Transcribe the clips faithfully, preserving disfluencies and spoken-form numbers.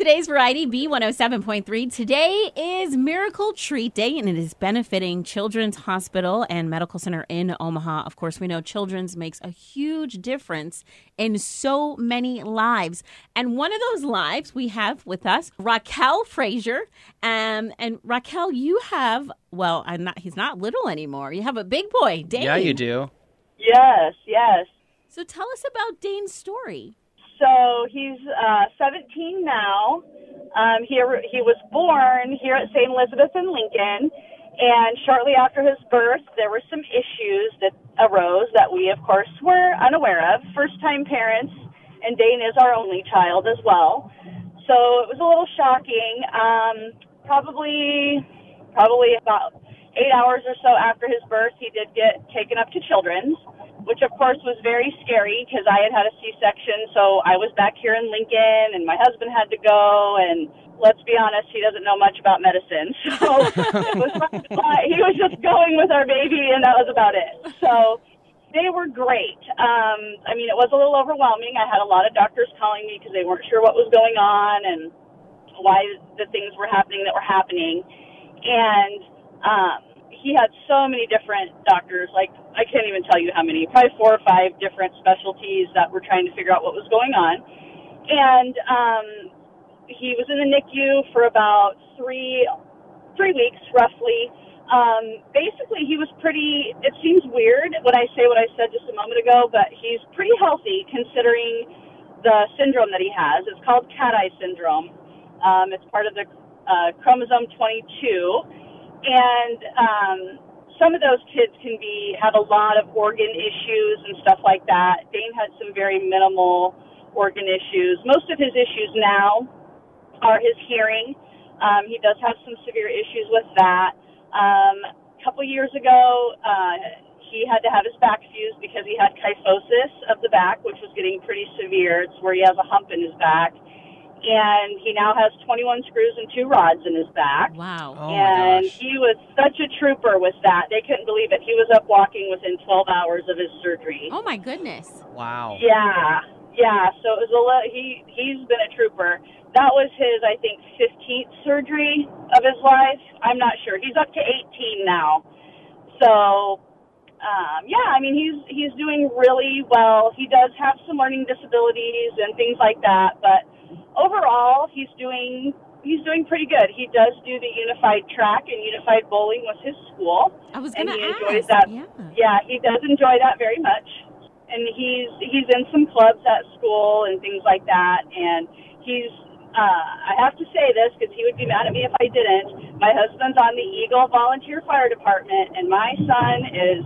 today's Variety B one oh seven point three. Today is Miracle Treat Day, and it is benefiting Children's Hospital and Medical Center in Omaha. Of course, we know Children's makes a huge difference in so many lives. And one of those lives we have with us, Raquel Frazier. Um, and Raquel, you have, well, I'm not, he's not little anymore. You have a big boy, Dane. Yeah, you do. Yes, yes. So tell us about Dane's story. So he's uh, seventeen now. Um, he, he was born here at Saint Elizabeth in Lincoln, and shortly after his birth, there were some issues that arose that we, of course, were unaware of. First-time parents, and Dane is our only child as well. So it was a little shocking. Um, probably, probably about eight hours or so after his birth, he did get taken up to Children's, which, of course, was very scary because I had had a C-section, so I was back here in Lincoln, and my husband had to go, and let's be honest, he doesn't know much about medicine. So it was, he was just going with our baby, and that was about it. So they were great. Um, I mean, it was a little overwhelming. I had a lot of doctors calling me because they weren't sure what was going on and why the things were happening that were happening. And um, he had so many different doctors, like I can't even tell you how many, probably four or five different specialties that were trying to figure out what was going on. And um, he was in the N I C U for about three three weeks, roughly. Um, basically, he was pretty, it seems weird when I say what I said just a moment ago, but he's pretty healthy considering the syndrome that he has. It's called cat-eye syndrome. Um, it's part of the uh, chromosome twenty-two. And um, some of those kids can be have a lot of organ issues and stuff like that. Dane had some very minimal organ issues. Most of his issues now are his hearing. Um, he does have some severe issues with that. Um, a couple years ago, uh, he had to have his back fused because he had kyphosis of the back, which was getting pretty severe. It's where he has a hump in his back. And he now has twenty-one screws and two rods in his back. Wow. Oh, and my gosh. he was such a trooper with that. They couldn't believe it. He was up walking within twelve hours of his surgery. Oh, my goodness. Wow. Yeah, yeah. So it was a lo- he, he's been a trooper. That was his, I think, fifteenth surgery of his life. I'm not sure. He's up to eighteen now. So, um, yeah, I mean, he's he's doing really well. He does have some learning disabilities and things like that, but overall, he's doing he's doing pretty good. He does do the unified track and unified bowling with his school. I was and going to he ask. enjoys that. Yeah. Yeah, he does enjoy that very much. And he's he's in some clubs at school and things like that. And he's uh, I have to say this because he would be mad at me if I didn't. My husband's on the Eagle Volunteer Fire Department, and my son is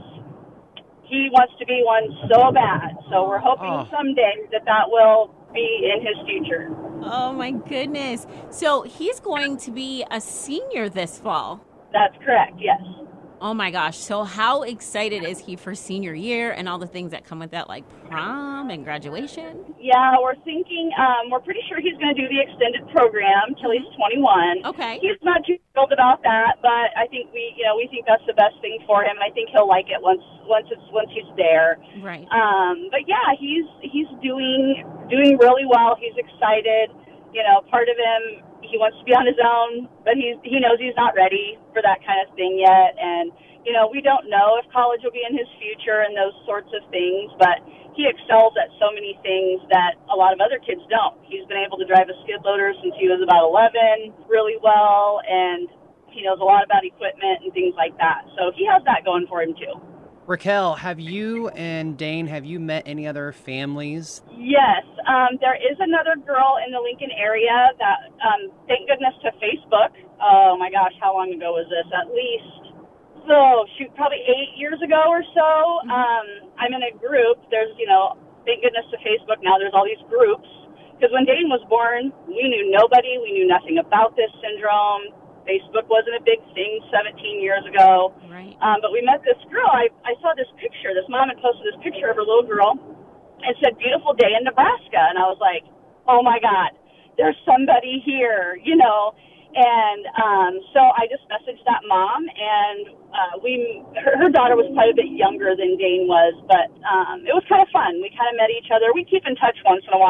he wants to be one so bad. So we're hoping Oh. someday that that will be in his future. Oh, my goodness. So he's going to be a senior this fall. That's correct, yes. Oh, my gosh. So how excited is he for senior year and all the things that come with that, like prom and graduation? Yeah, we're thinking, um, we're pretty sure he's going to do the extended program till he's twenty-one. Okay. He's not too thrilled about that, but I think we, you know, we think that's the best thing for him. I think he'll like it once, once it's, once he's there. Right. Um, but yeah, he's, he's doing, doing really well. He's excited. You know, part of him, he wants to be on his own, but he's, he knows he's not ready for that kind of thing yet. And, you know, we don't know if college will be in his future and those sorts of things, but he excels at so many things that a lot of other kids don't. He's been able to drive a skid loader since he was about eleven really well, and he knows a lot about equipment and things like that. So he has that going for him, too. Raquel, have you and Dane, have you met any other families? Yes, um, there is another girl in the Lincoln area that, um, thank goodness to Facebook. Oh my gosh, how long ago was this? At least, so shoot, probably eight years ago or so. Um, I'm in a group. There's, you know, thank goodness to Facebook now. There's all these groups because when Dane was born, we knew nobody. We knew nothing about this syndrome. Facebook wasn't a big thing seventeen years ago. Right. Um, but we met this girl. I, I saw this picture. This mom had posted this picture of her little girl and said, beautiful day in Nebraska. And I was like, oh, my God, there's somebody here, you know. And um, so I just messaged that mom, and uh, we her, her daughter was quite a bit younger than Dane was, but um, it was kind of fun. We kind of met each other. We keep in touch once in a while.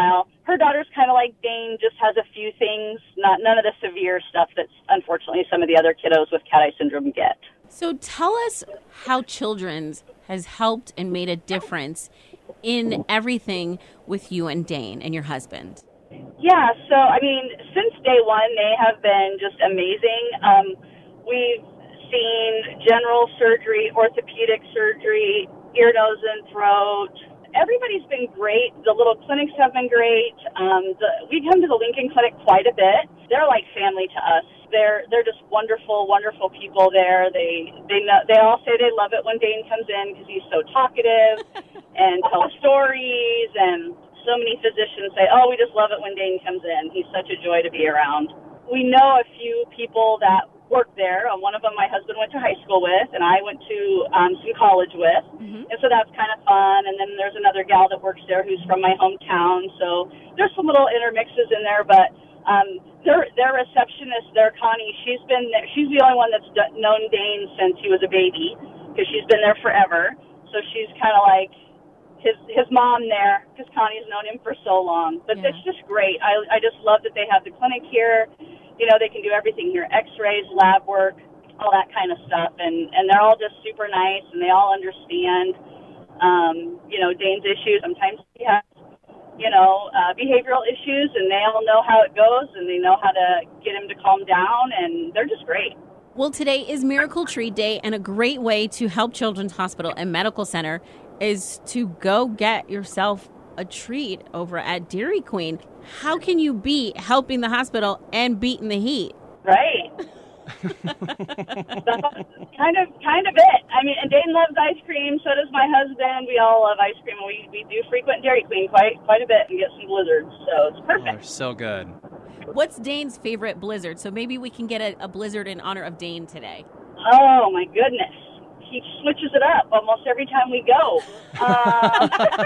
her daughter's kind of like Dane, just has a few things, not none of the severe stuff that's unfortunately some of the other kiddos with cat eye syndrome get. So tell us how Children's has helped and made a difference in everything with you and Dane and your husband. Yeah, so, I mean, since day one, they have been just amazing. Um, we've seen general surgery, orthopedic surgery, ear, nose, and throat. Everybody's been great. The little clinics have been great. Um, the, we come to the Lincoln Clinic quite a bit. They're like family to us. They're they're just wonderful, wonderful people there. They they know, they all say they love it when Dane comes in because he's so talkative and tells stories. And so many physicians say, "Oh, we just love it when Dane comes in. He's such a joy to be around." We know a few people that work there. Um, one of them my husband went to high school with, and I went to um, some college with. Mm-hmm. And so that's kind of fun. And then there's another gal that works there who's from my hometown. So there's some little intermixes in there, but um, their their receptionist there, Connie, she's been there. She's the only one that's d- known Dane since he was a baby because she's been there forever. So she's kind of like his his mom there because Connie's known him for so long. But yeah. It's just great. I I just love that they have the clinic here. You know, they can do everything here, x-rays, lab work, all that kind of stuff. And, and they're all just super nice, and they all understand, um, you know, Dane's issues. Sometimes he has, you know, uh, behavioral issues, and they all know how it goes, and they know how to get him to calm down, and they're just great. Well, today is Miracle Treat Day, and a great way to help Children's Hospital and Medical Center is to go get yourself a treat over at Dairy Queen. How can you beat helping the hospital and beating the heat? Right. kind of kind of it. I mean, and Dane loves ice cream, so does my husband. We all love ice cream. We we do frequent Dairy Queen quite quite a bit and get some blizzards, so it's perfect. Oh, so good. What's Dane's favorite blizzard? So maybe we can get a, a blizzard in honor of Dane today. Oh, my goodness. He switches it up almost every time we go. Uh,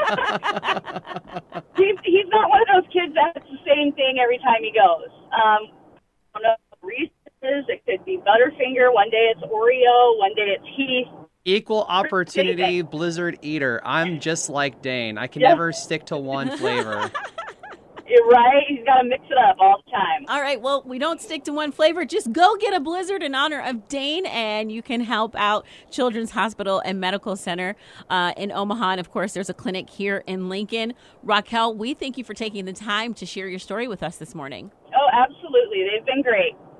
he's, he's not one of those kids that's the same thing every time he goes. Um, I don't know, Reese's, it could be Butterfinger. One day it's Oreo. One day it's Heath. Equal opportunity blizzard eater. I'm just like Dane. I can Yep. never stick to one flavor. You're right. He's got to mix it up all the time. All right. Well, we don't stick to one flavor. Just go get a blizzard in honor of Dane, and you can help out Children's Hospital and Medical Center uh, in Omaha. And, of course, there's a clinic here in Lincoln. Raquel, we thank you for taking the time to share your story with us this morning. Oh, absolutely. They've been great.